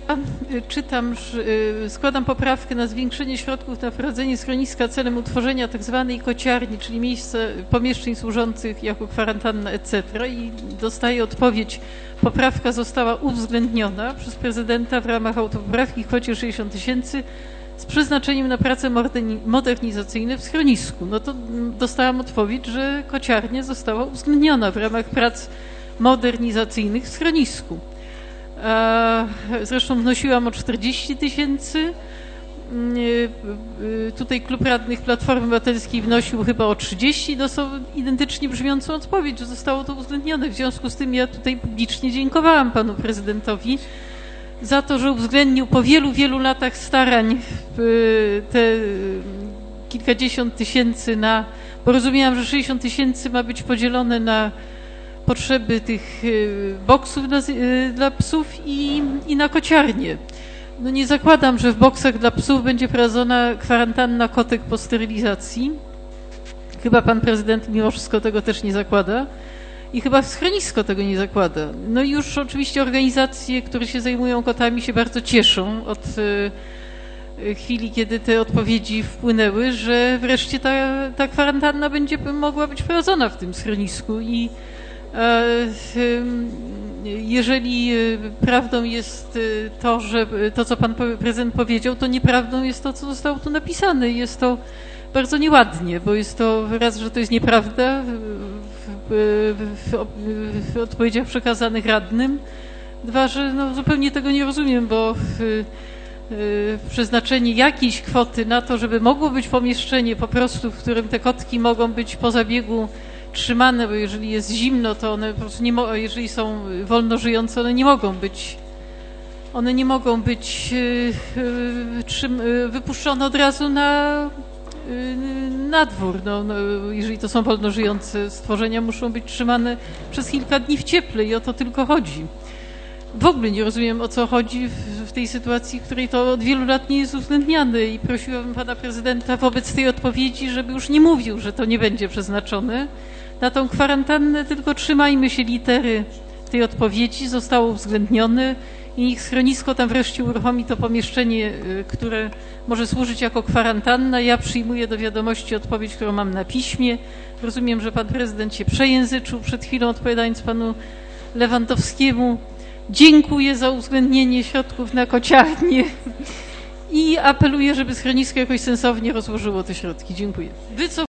Czytam, że składam poprawkę na zwiększenie środków na prowadzenie schroniska celem utworzenia tzw. kociarni, czyli miejsca pomieszczeń służących jako kwarantanna, etc. I dostaję odpowiedź. Poprawka została uwzględniona przez prezydenta w ramach autopoprawki w kwocie 60 000 z przeznaczeniem na prace modernizacyjne w schronisku. No to dostałam odpowiedź, że kociarnia została uwzględniona w ramach prac modernizacyjnych w schronisku. Zresztą wnosiłam o 40 000. Tutaj klub radnych Platformy Obywatelskiej wnosił chyba o 30. Dostał identycznie brzmiącą odpowiedź, że zostało to uwzględnione. W związku z tym ja tutaj publicznie dziękowałam panu prezydentowi za to, że uwzględnił po wielu, wielu latach starań te kilkadziesiąt tysięcy bo rozumiałam, że 60 000 ma być podzielone na potrzeby tych boksów dla psów i na kociarnię. No nie zakładam, że w boksach dla psów będzie prowadzona kwarantanna kotek po sterylizacji. Chyba pan prezydent mimo wszystko tego też nie zakłada. I chyba schronisko tego nie zakłada. No i już oczywiście organizacje, które się zajmują kotami, się bardzo cieszą od chwili, kiedy te odpowiedzi wpłynęły, że wreszcie ta kwarantanna będzie mogła być prowadzona w tym schronisku. I jeżeli prawdą jest to, że to, co pan prezydent powiedział, to nieprawdą jest to, co zostało tu napisane. Jest to bardzo nieładnie, bo jest to raz, że to jest nieprawda w odpowiedziach przekazanych radnym. Dwa, że no, zupełnie tego nie rozumiem, bo przeznaczenie jakiejś kwoty na to, żeby mogło być pomieszczenie po prostu, w którym te kotki mogą być po zabiegu trzymane, bo jeżeli jest zimno, to one po prostu jeżeli są wolno żyjące, one nie mogą być wypuszczone od razu na dwór. Jeżeli to są wolno żyjące stworzenia, muszą być trzymane przez kilka dni w cieple i o to tylko chodzi. W ogóle nie rozumiem, o co chodzi w tej sytuacji, w której to od wielu lat nie jest uwzględniane i prosiłabym pana prezydenta wobec tej odpowiedzi, żeby już nie mówił, że to nie będzie przeznaczone na tą kwarantannę, tylko trzymajmy się litery tej odpowiedzi, zostało uwzględnione i niech schronisko tam wreszcie uruchomi to pomieszczenie, które może służyć jako kwarantanna. Ja przyjmuję do wiadomości odpowiedź, którą mam na piśmie. Rozumiem, że pan prezydent się przejęzyczył przed chwilą, odpowiadając panu Lewandowskiemu. Dziękuję za uwzględnienie środków na kociarnię i apeluję, żeby schronisko jakoś sensownie rozłożyło te środki. Dziękuję.